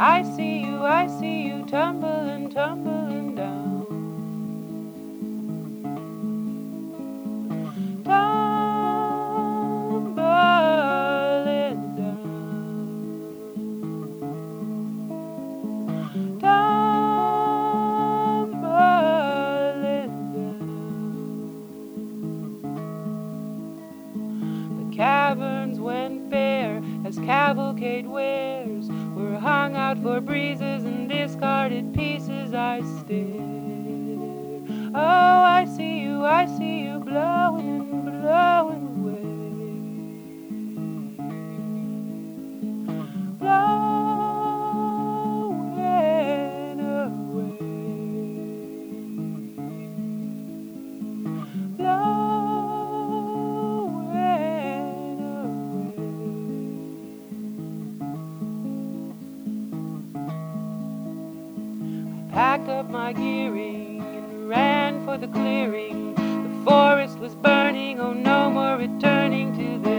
I see you tumbling, tumbling down. Tumbling down. Tumbling down. The caverns went bare as cavalcade wares were hung out for breezes and discarded pieces. I stare. Oh, I see you blowing and blowing away. Blowing away. Blowing away. Packed up my gearing and ran for the clearing. The forest was burning, oh no more returning to the